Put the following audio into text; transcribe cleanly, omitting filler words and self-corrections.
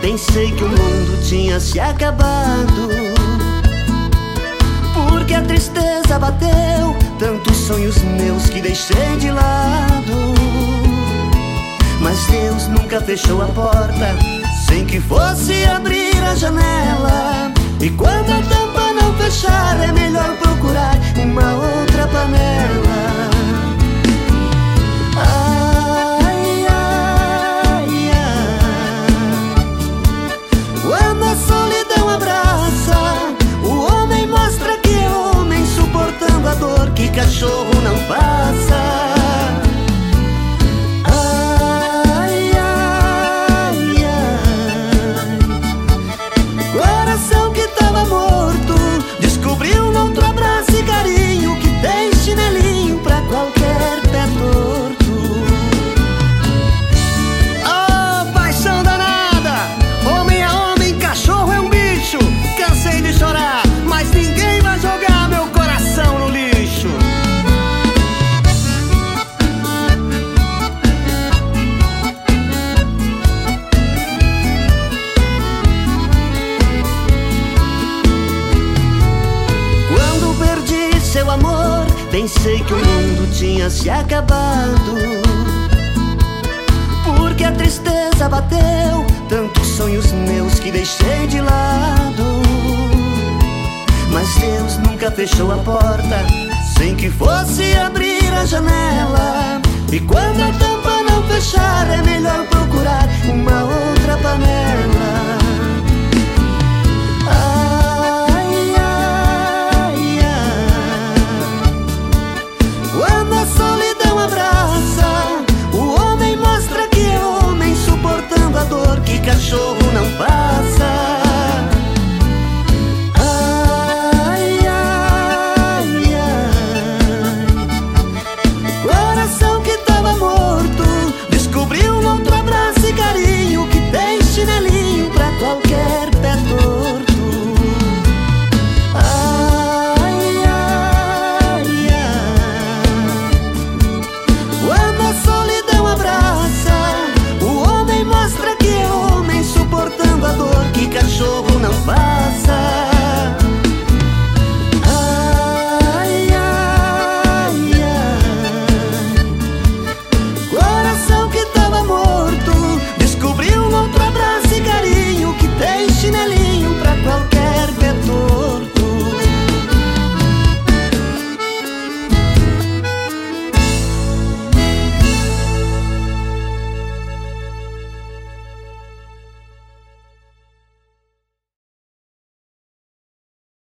Pensei que o mundo tinha se acabado, porque a tristeza bateu tantos sonhos meus que deixei de lado. Mas Deus nunca fechou a porta sem que fosse abrir a janela. E quando a tampa não fechar, é melhor procurar uma outra panela. Ai, ai, ai. Quando a solidão abraça, o homem mostra que é homem, suportando a dor que cachorro não passa. Ai, ai, ai. Coração que tava morto descobriu um outro abraço e carinho, que tem chinelinho pra qualquer pé torto. Oh, paixão danada! Homem é homem, cachorro é um bicho. Cansei de chorar, mas ninguém vai jogar meu coração no lixo. Quando perdi seu amor, pensei que o mundo tinha se acabado, porque a tristeza bateu tantos sonhos meus que deixei de lado. Mas Deus nunca fechou a porta sem que fosse abrir a janela. E quando a tampa não fechar, é melhor procurar uma outra panela.